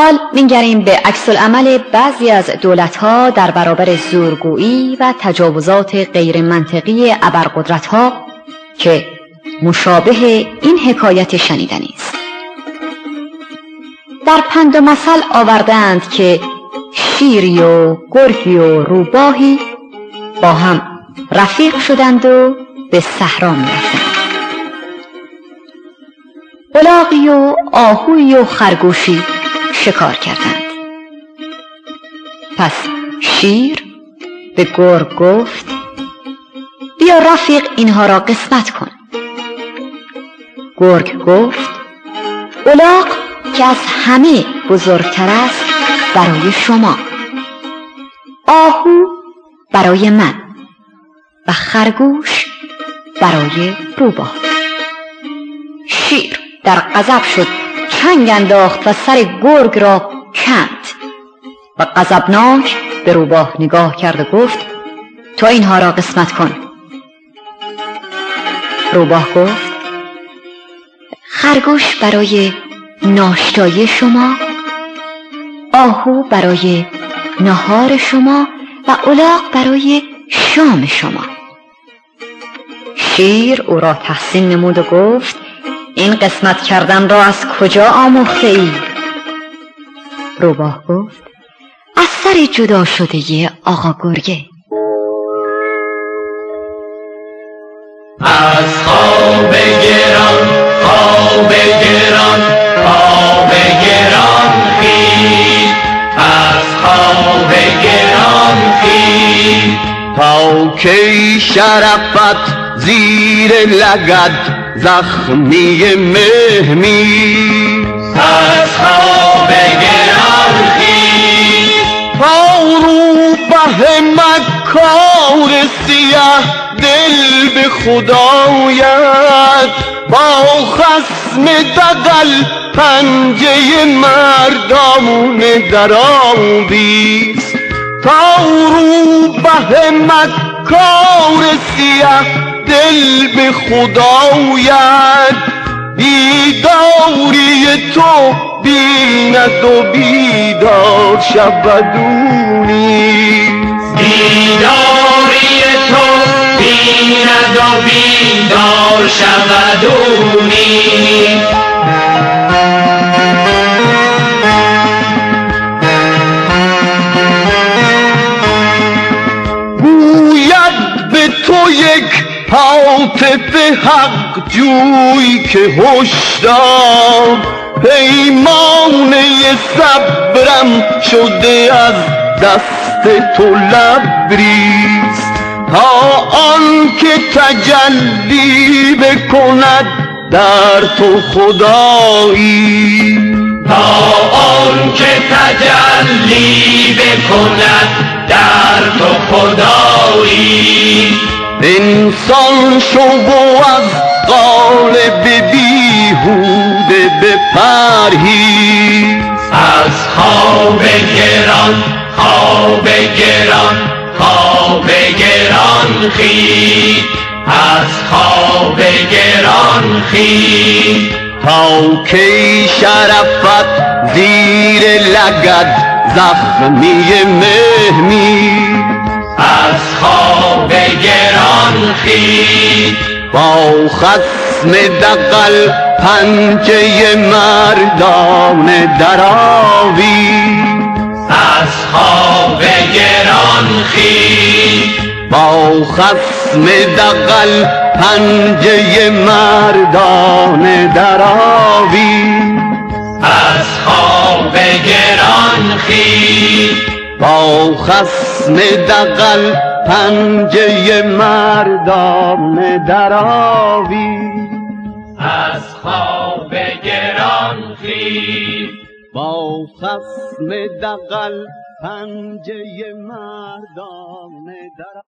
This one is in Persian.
حال می‌نگریم به عکس‌العمل بعضی از دولت‌ها در برابر زورگویی و تجاوزات غیر منطقی ابرقدرت‌ها که مشابه این حکایت شنیدنی است. در پند و مثل آوردند که شیری و گرگی و روباهی با هم رفیق شدند و به صحرا می‌رفتند. الاغی و آهویی و خرگوشی شکار کردند. پس شیر به گرگ گفت بیا رفیق اینها را قسمت کن. گرگ گفت الاغ که از همه بزرگتر است برای شما، آهو برای من و خرگوش برای روباه. شیر در غضب شد، چنگ انداخت و سر گرگ را کند و غضبناک به روباه نگاه کرد و گفت تو اینها را قسمت کن. روباه گفت خرگوش برای ناشتای شما، آهو برای نهار شما و الاغ برای شام شما. شیر او را تحسین نمود و گفت این قسمت کردن را از کجا آموخته ای؟ روباه گفت از سر جدا شده آقا گرگه. از خواب گران، خواب گران، خواب گران خیز، از خواب گران خیز. تا کی شرفت زیر لگد زخمی مهمی، از خواب گران خیز. تا روبه مکار سیه دل به خدایت، با خصم دغل پنجه مردانه در آویز. تا روبه مکار سیه دل به خدایت، بیداری تو بیند و بیدار شود او نیز. بیداری تو بیند و بیدار شود او نیز. گوید به تو یک عاطف حق جوی که هشدار، پیمانه صبرم شده از دست تو لبریز. تا آن که تجلی بکند در تو خدایی، تا آن که تجلی بکند در تو خدایی. انسان شو و از قالب بیهوده بپرهیز، از خواب گران، خواب گران، خواب گران خیز، از خواب گران خیز. تا کی شرفت زیر لگد زخمی مهمی، از خواب گران خیز. با خصم دغل پنجه مردانه در آویز، از خواب گران خیز. با خصم دغل پنجه مردانه در آویز، از خواب گران خیز. با خصم دغل پنجه مردانه در آویز، از خواب گران خیز. با خصم دغل پنجه مردانه در